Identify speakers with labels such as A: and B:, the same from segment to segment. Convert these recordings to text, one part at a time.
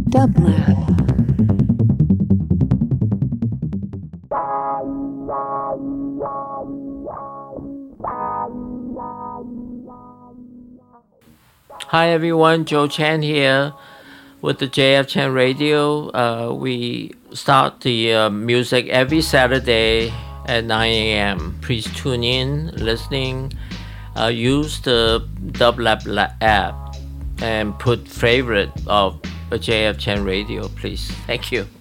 A: Dublab.
B: Hi everyone, Joe Chan here with the JF Chan Radio. We start the music every Saturday at 9 a.m. Please tune in, listening. Use the Dublab app and put favorite of the JF Chan Radio, please. Thank you.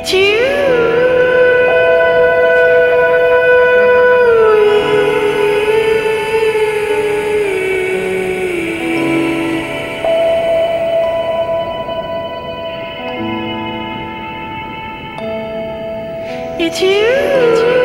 A: It's you. It's you.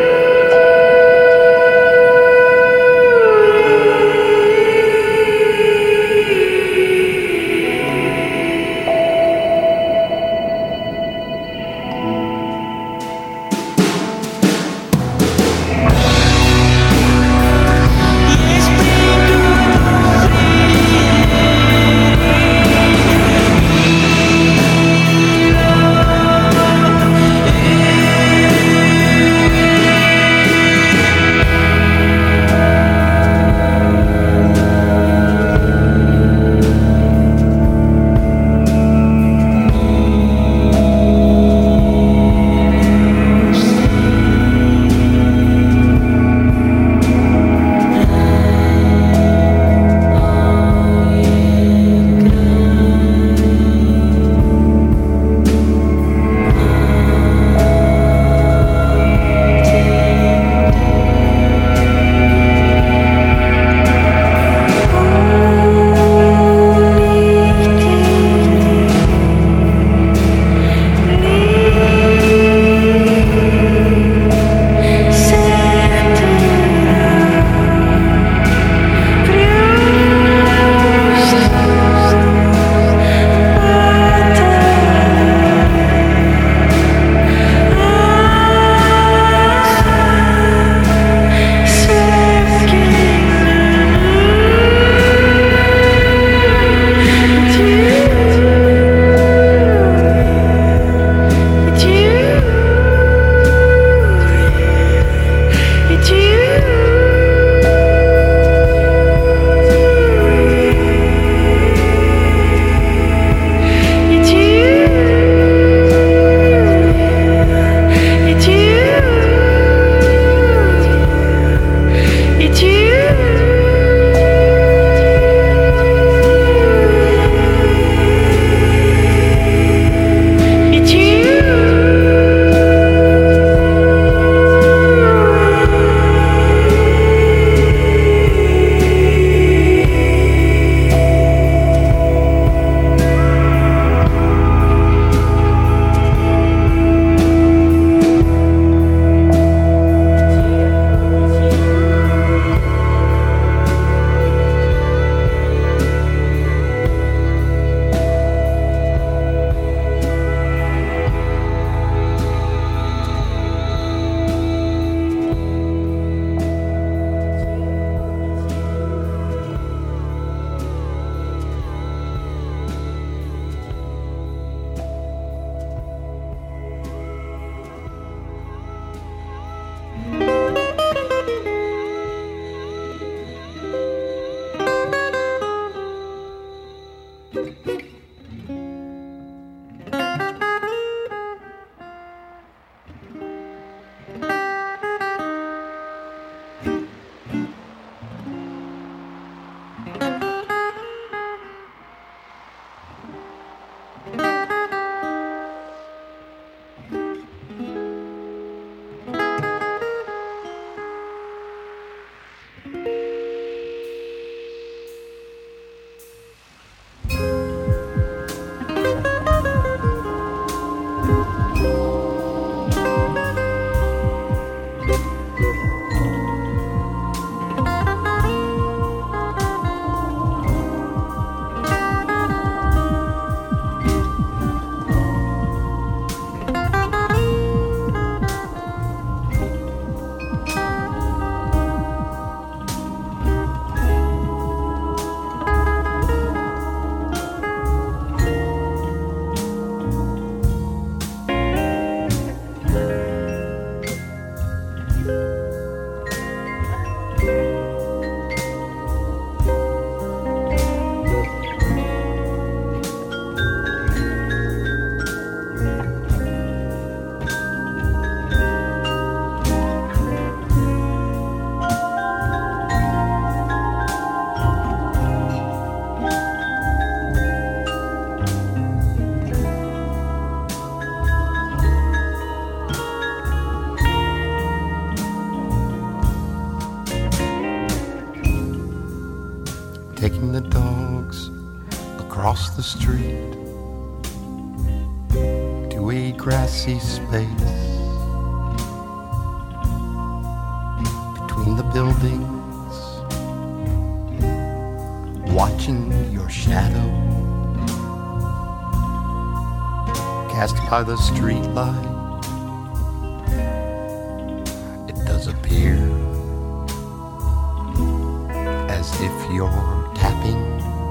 C: taking the dogs across the street to a grassy space between the buildings, watching your shadow cast by the street light. It does appear as if you're tapping.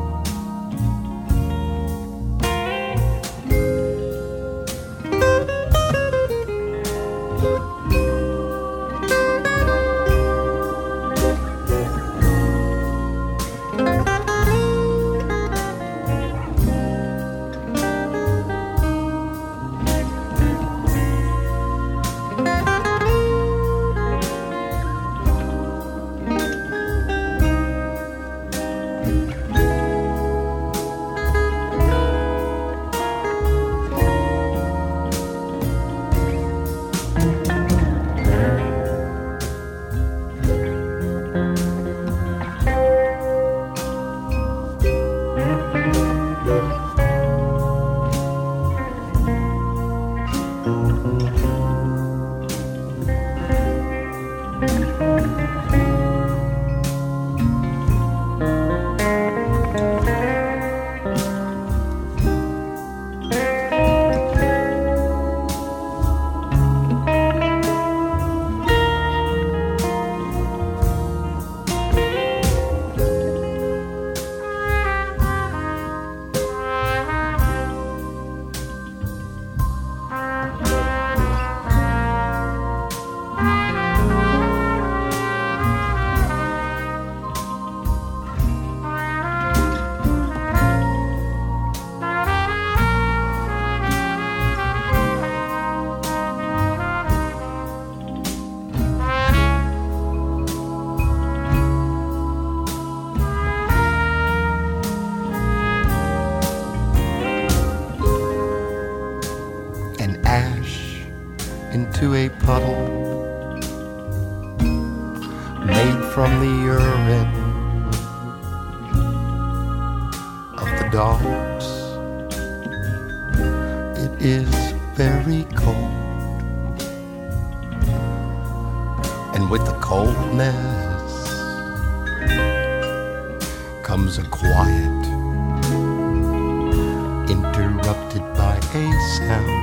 C: Into a puddle made from the urine of the dogs. It is very cold, and with the coldness comes a quiet interrupted by a sound.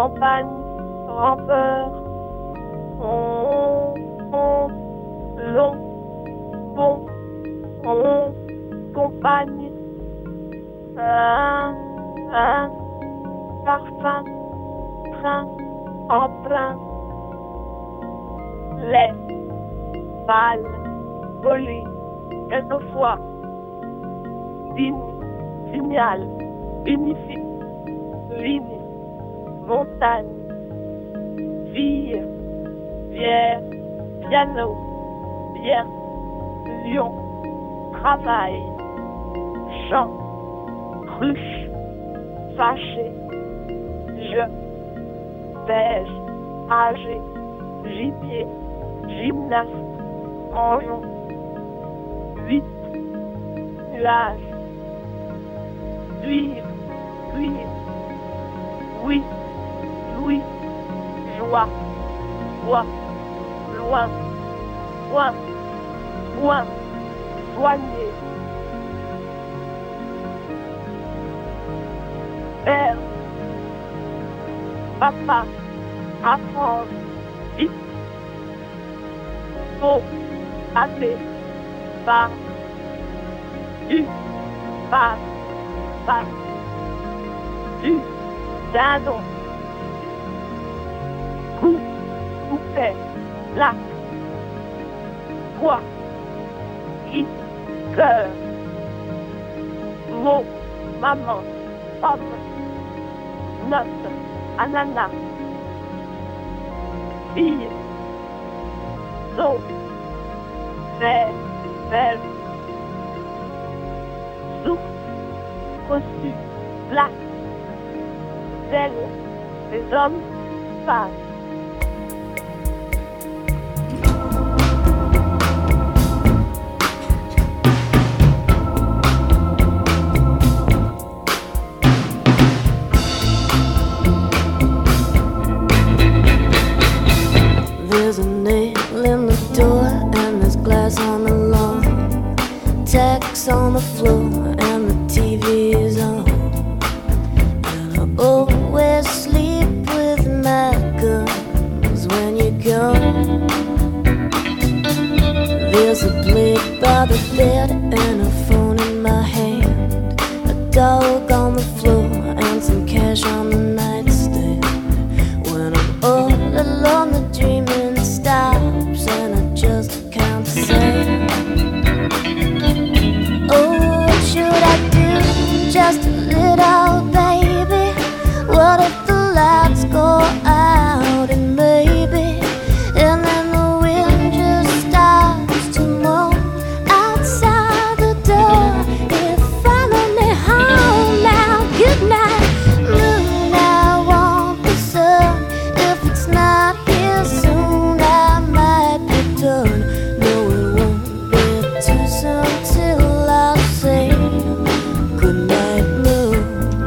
D: campagne sans peur. On long, bon, on compagne. Un parfum, train, en plein. Les balles volées quelquefois. Signal, unifié, ligne, montagne, fille, bière, piano, bière, lion, travail, chant, cruche, fâché, je, beige, âgé, gibier, gymnaste, angeon, 8, nuage, cuivre, oui, louis, joie, voix, loin, loin, soigner, père, papa, apprendre, vite, faux, athée, pas, du, pas, du, dindon, coup, coupé, lac, quoi, cœur, mot, maman, homme, note, ananas, fille, saut, verre, souffle, reçu, black, zèle, les hommes passent.
E: There's a nail in the door and there's glass on the lawn, tacks on the floor and the TV is on. And I always sleep with my guns when you're gone. There's a blade by the bed and a phone in my hand, a dog on the floor and some cash on the nightstand. When I'm all alone the dreaming stops and I just can't say, oh, what should I do? Just a little baby. What if the lights go out and maybe, and then the wind just starts to moan outside the door? It follow me home now. Good night, moon. I want the sun. If it's not here soon, I might be done. No, it won't be too soon till I say good night, moon.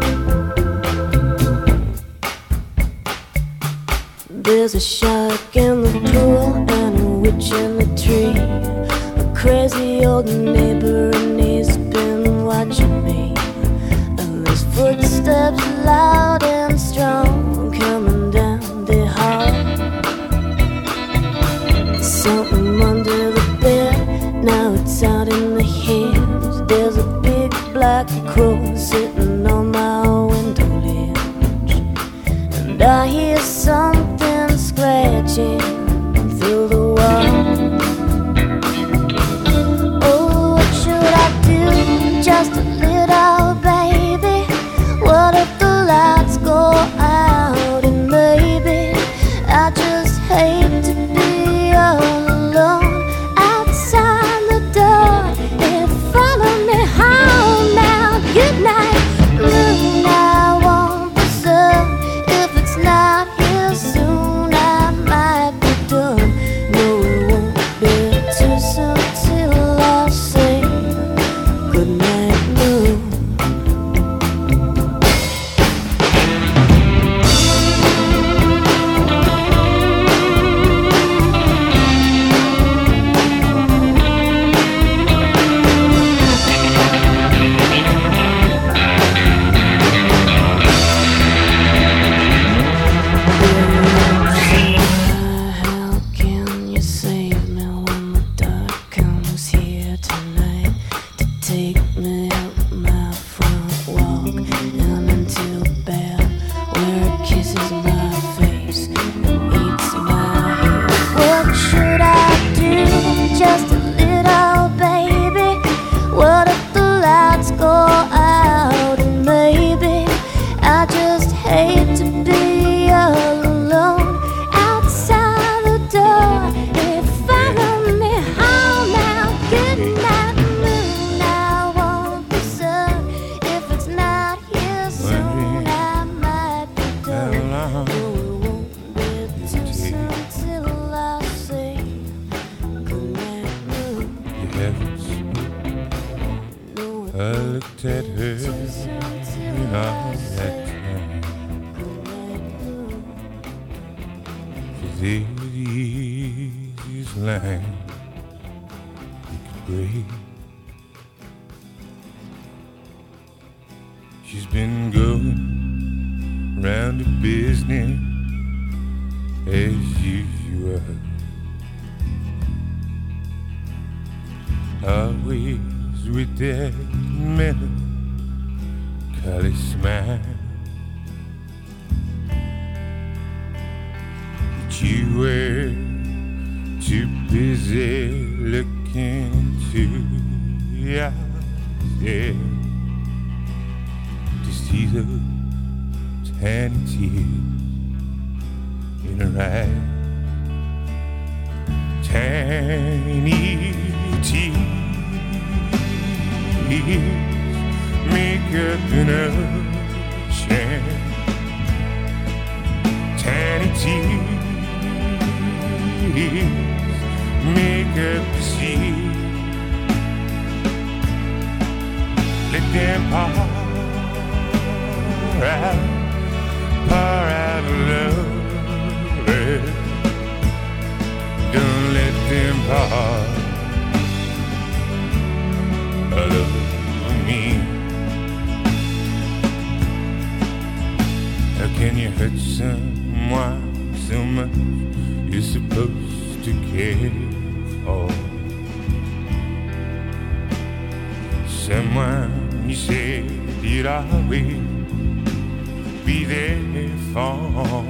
E: There's a shark in the pool and a witch in the tree, a crazy old neighbor and he's been watching me. And there's footsteps loud and strong coming down the hall. Something under the bed, now it's out in the hills. There's a big black crow sitting on my window ledge, and I hear something scratching through the wall. Oh, what should I do? Just a little baby. What if the lights go out and maybe I just hate to be all alone outside the door? It follow me home now. Good night,
C: I looked at her in all that time. She's the easiest line you could break. She's been going round the business as usual, always with that melancholy smile. But you were too busy looking into yourself to see those tiny tears in her eyes. Tiny tears make up an ocean. Tiny tears make up the sea. Let them pour out love. Don't let them part love me. How can you hurt someone so much you're supposed to care for? Someone you said you'd always be there for.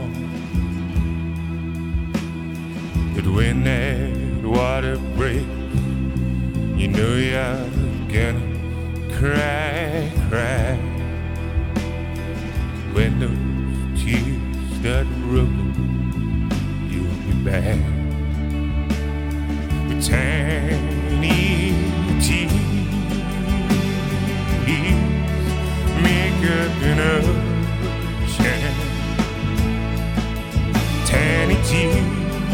C: But when that water breaks, you know you're gonna cry, cry. When those tears start rolling, you'll be back with tiny tears make up an ocean. Tiny tears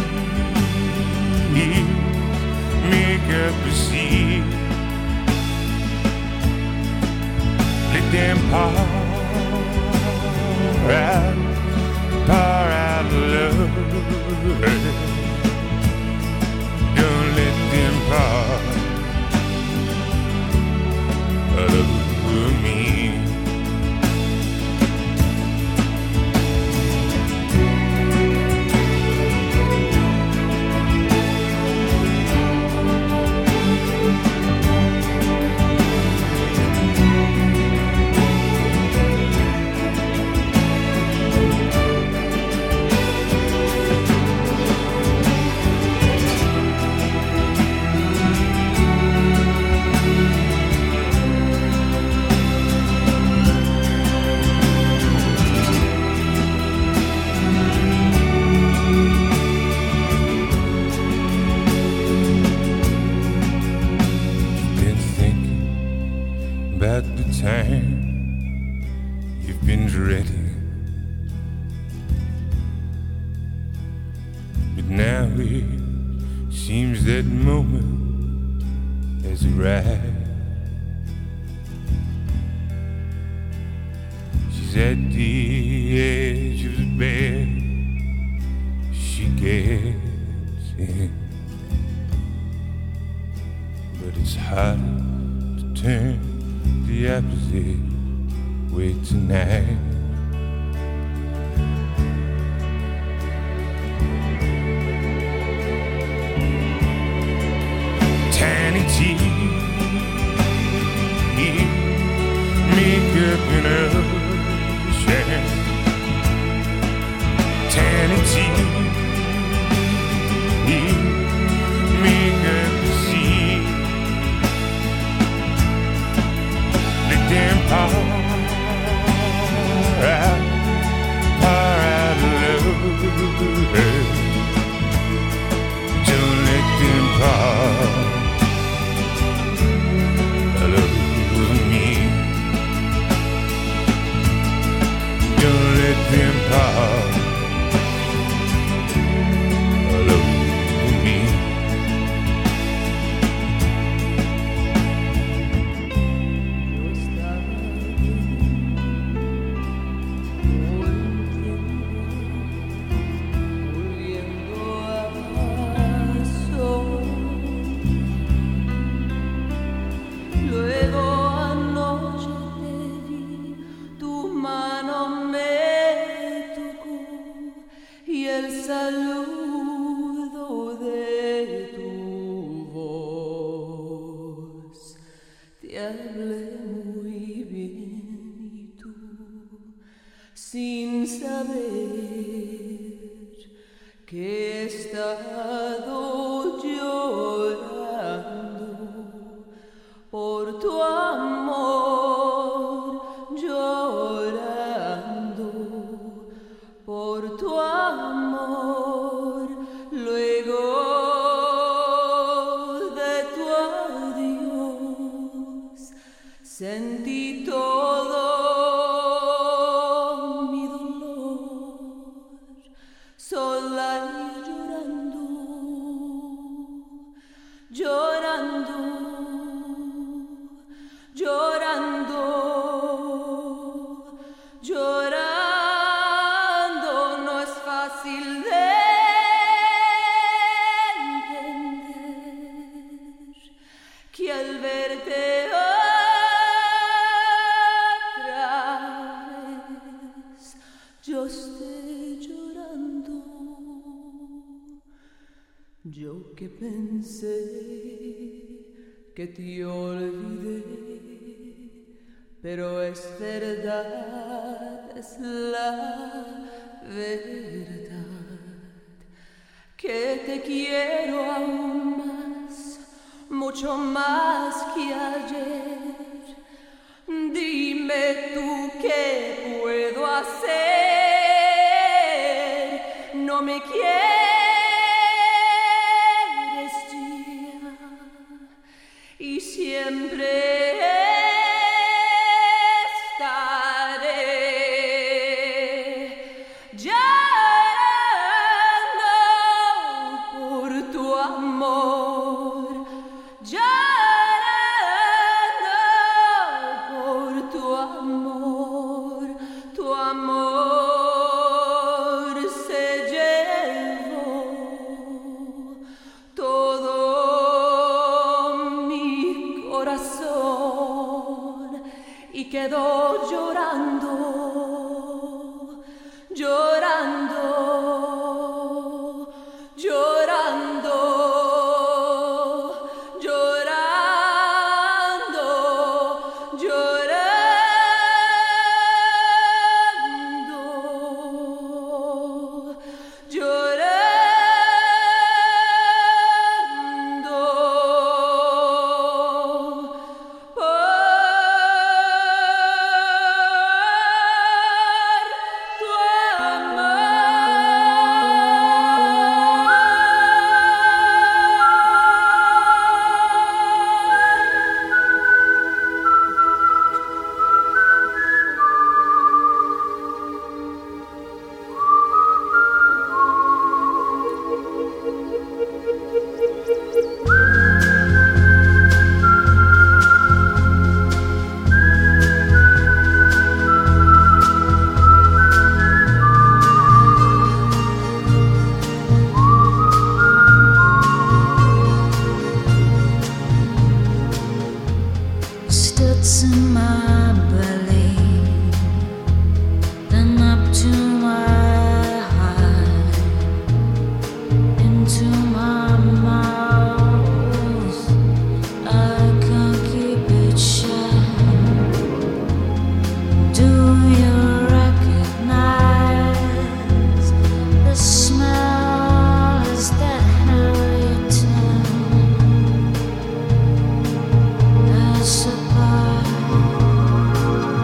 C: make up the sea. Let them pour out love. Don't let them pour over me. About the time you've been dreading, but now it seems that moment has arrived. She's at the edge of the bed, she gets in, but it's hard to turn the opposite way tonight. Tiny tears make up an ocean. Tiny tears make up the sea. Let them pour out love. Don't let them pour love me. Don't let them pour love me.
F: saber que he estado llorando por tu amor, llorando por tu amor, luego de tu adiós sentí todo mi dolor, sola y llorando, llorando, llorando, llorando. No es fácil de entender que al verte otra vez yo esté llorando. Yo que pensé que te olvidé, pero es verdad, es la verdad, que te quiero aún más, mucho más que ayer. Dime tú qué puedo hacer, no me quieres ya y siempre estaré llorando por tu amor, llorando por tu amor. Tu amor se llevó todo mi corazón y quedó llorando, llorando, llorando, llorando, llorando, llorando por tu
E: Studs in my belly, then up to my heart, into my mouth. I can't keep it shut. Do you recognize the smell? Is that how you tell? As a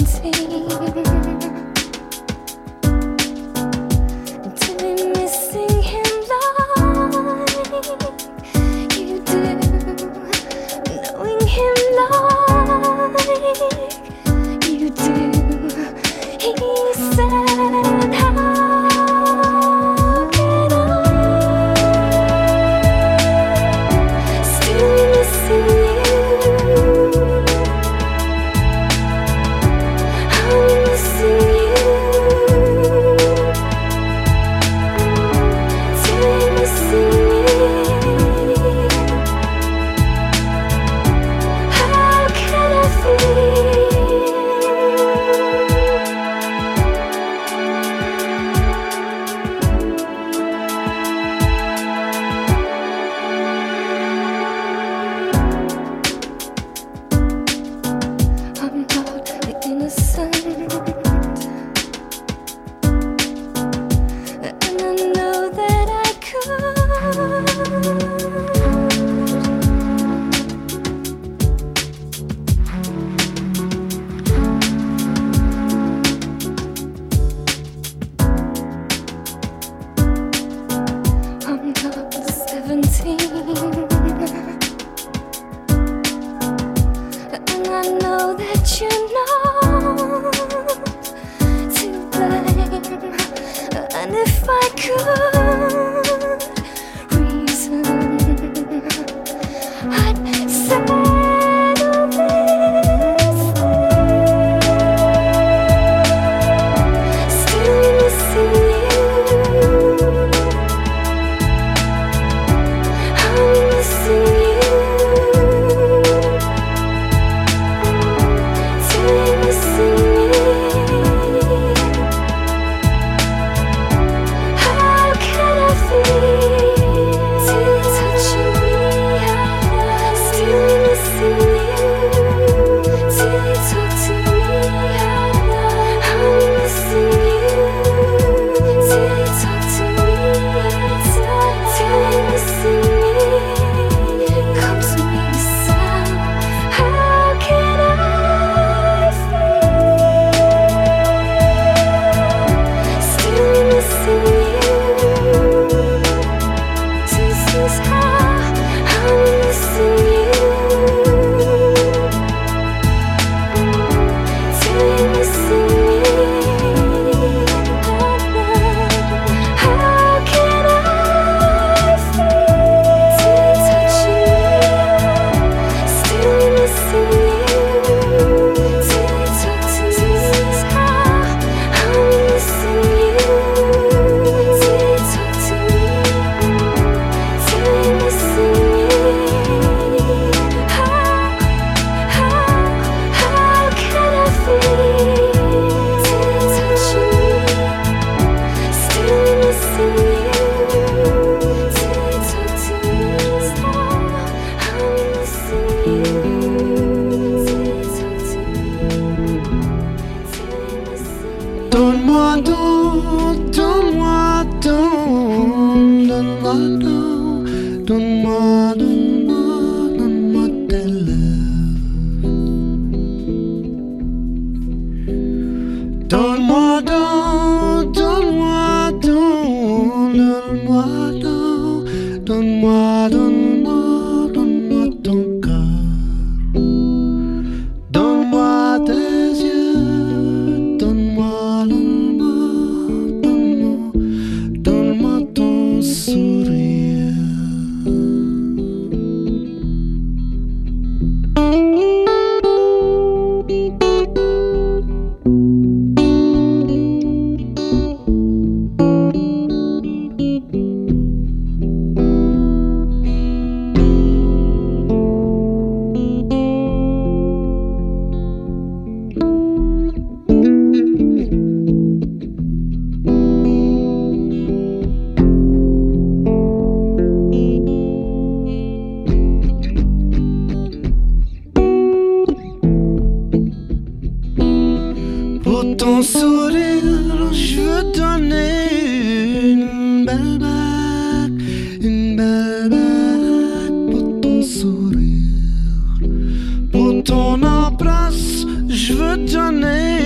G: Pour ton embrasse, je veux donner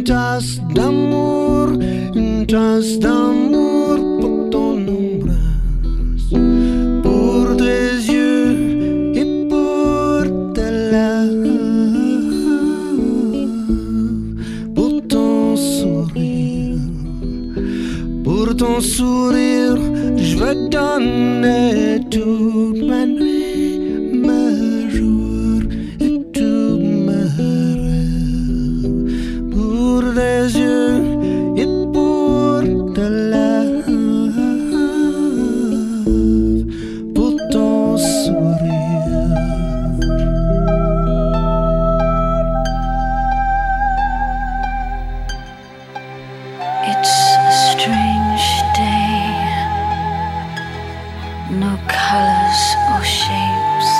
G: une tasse d'amour pour ton embrasse, pour tes yeux et pour ta lèvres, pour ton sourire, je veux donner toute ma nuit, ma jour et tout ma rêve, pour tes yeux et pour ta lèvres, pour ton sourire.
A: It's a strange day, no colors or shapes,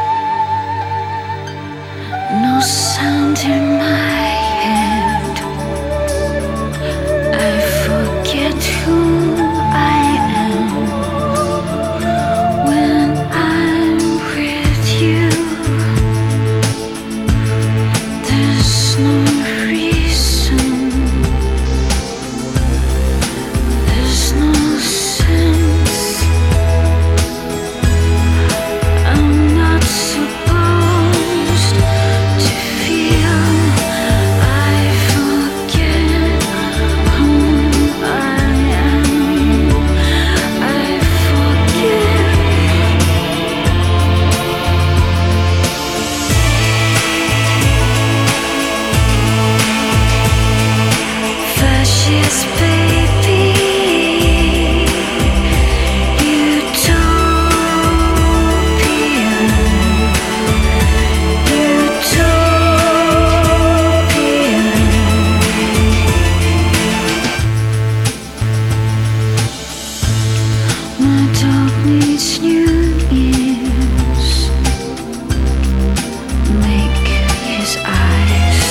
A: no sound in my head. I forget who I am when I'm with you. There's no reason, there's no sense. I'm not supposed to feel. I forget who I am. I forget. Fascist baby, my dog needs new ears. Make his eyes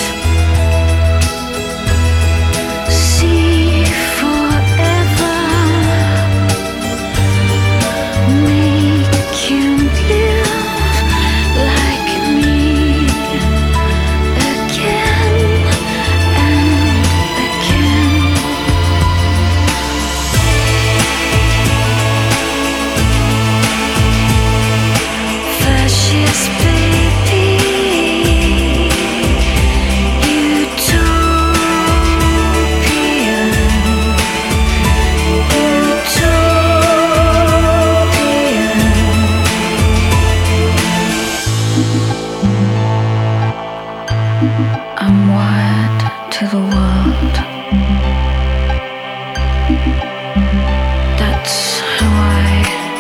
A: see forever. Make him live like me again and again. Fascist baby, I'm wired to the world. That's how I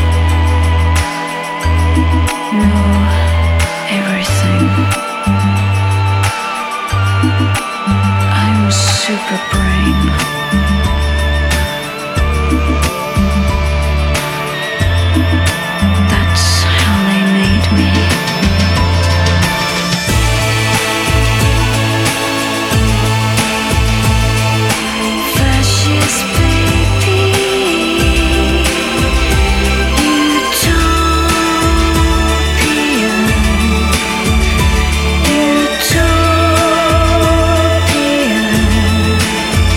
A: know everything. I'm super brain. That's how they made me. Fascist baby, utopia.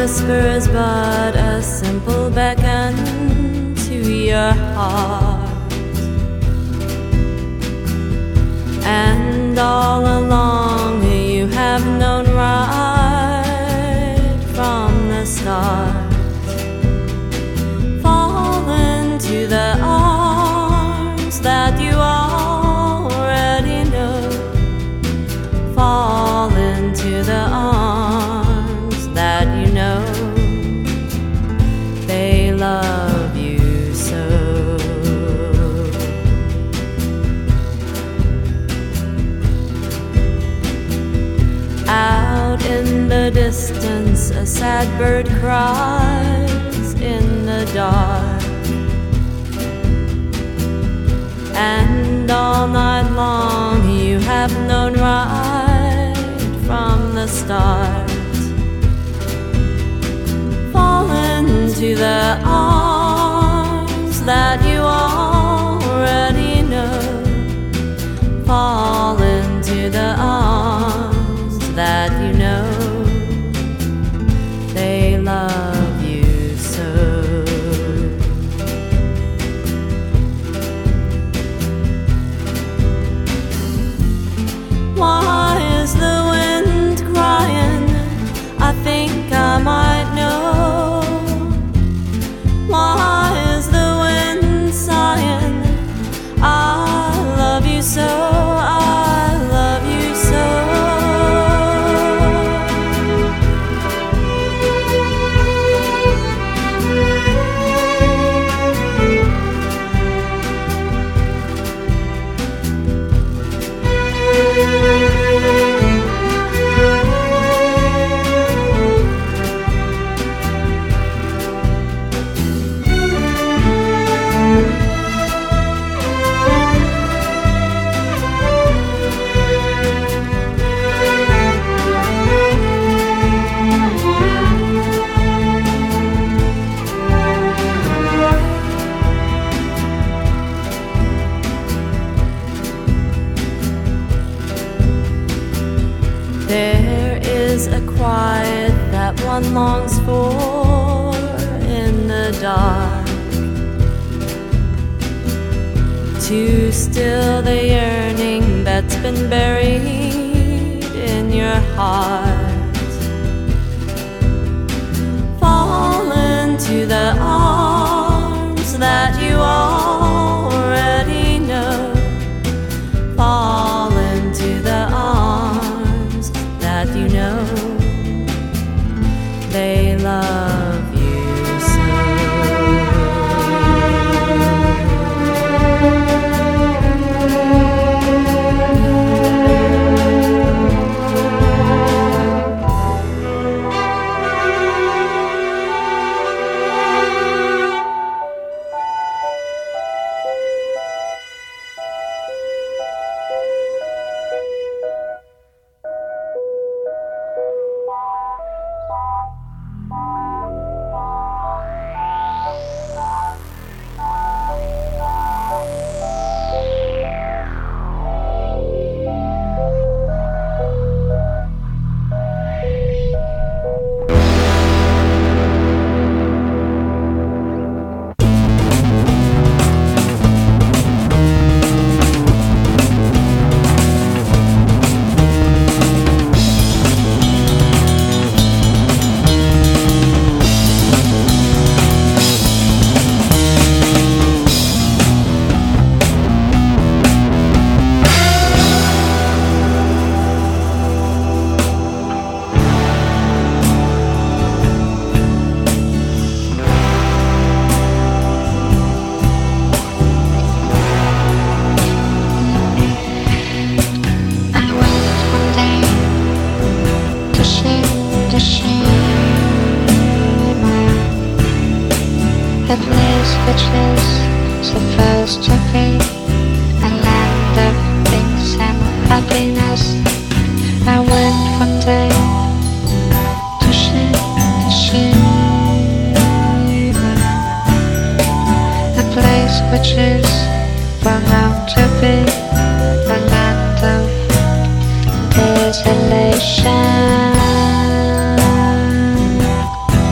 F: whispers but a simple beckon to your heart. And all along you have known right from the start. Fall into the arms that you already know. Fall into the arms that you know. They love you so. Out in the distance, a sad bird cries in the dark. And all night long you have known right from the start. Fall into the arms that you already know. Fall into the arms that you know. They love you so. Why is the wind crying? I think I might know. Why is the wind sighing? I love you so, I love you so. There is a quiet that one longs for in the dark, to still the yearning that's been buried in your heart. Fall into the arms that you already know. Fall into the arms that you know. They love you so.
H: The place which is supposed to be a land of peace and happiness. I went one day to Shiva, a place which is bound to be a land of desolation.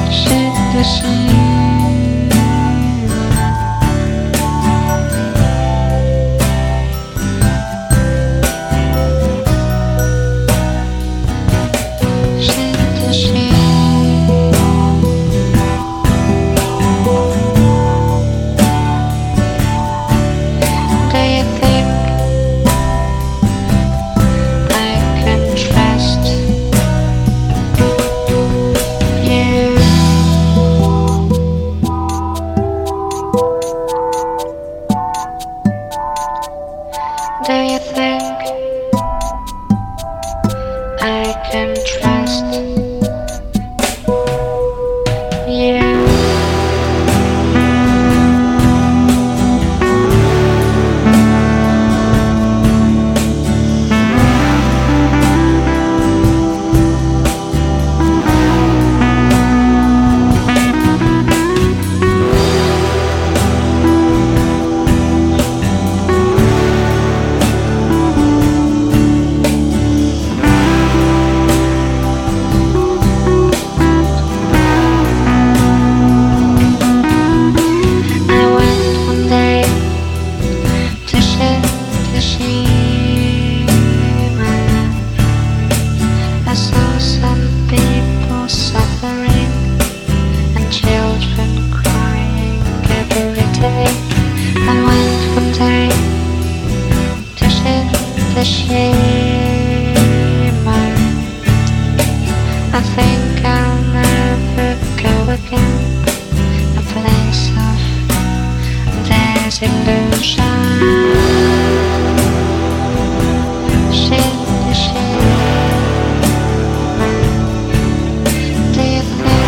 H: think I'll never go again. A place of disillusion. Do you think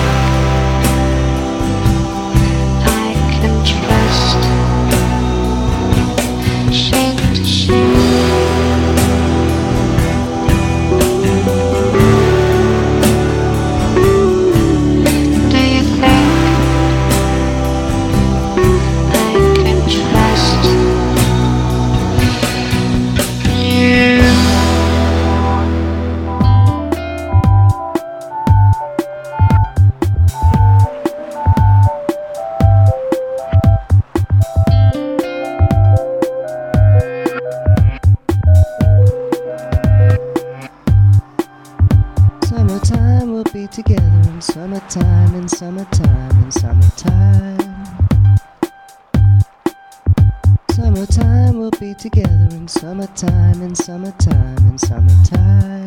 H: I can trust? Shade to shade. Do you think I can trust you?
G: Summertime, we'll be together in summertime, in summertime, in summertime. Summertime, we'll be together in summertime, in summertime, in summertime.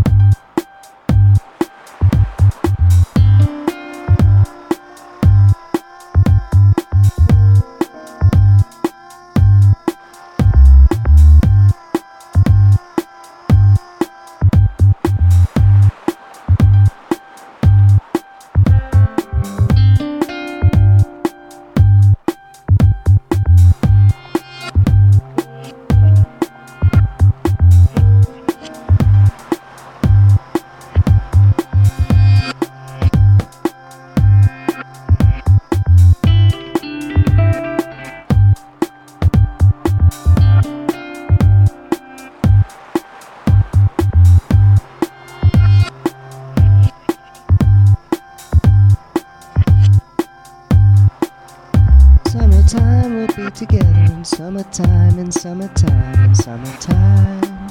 G: Summertime, we'll be together in summertime, in summertime, in summertime.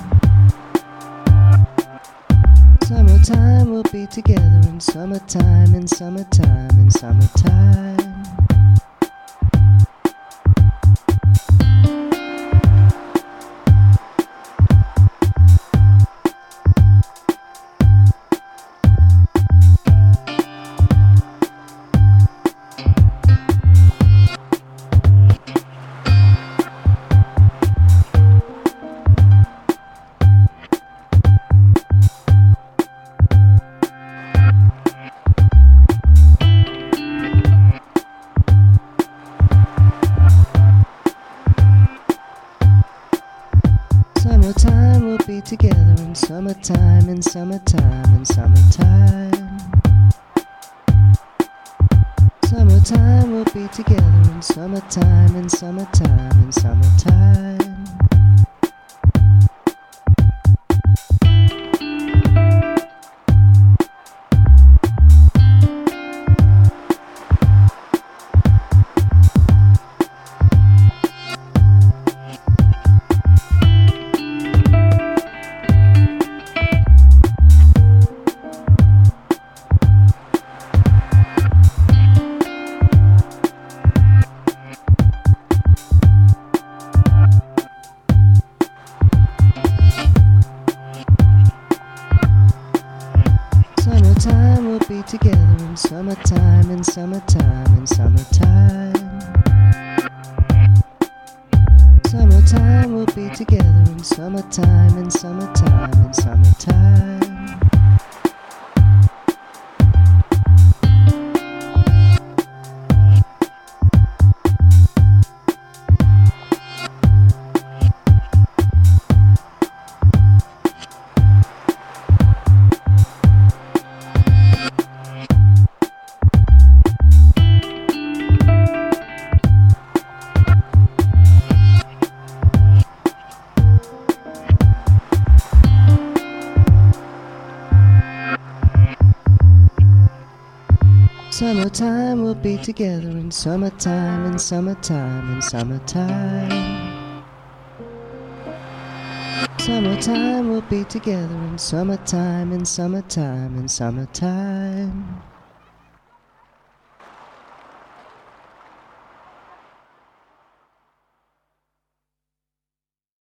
G: Summertime, we'll be together in summertime, in summertime, in summertime. Summertime, we'll be together in summertime, in summertime, in summertime. Summertime, we'll be together in summertime, in summertime, in summertime. Summertime, we'll be together in summertime, in summertime, in summertime. Summertime, we'll be together in summertime, in summertime, in summertime. Summertime, we'll be together in summertime, in summertime, in summertime. Summertime, we'll be together in summertime, in summertime, in summertime.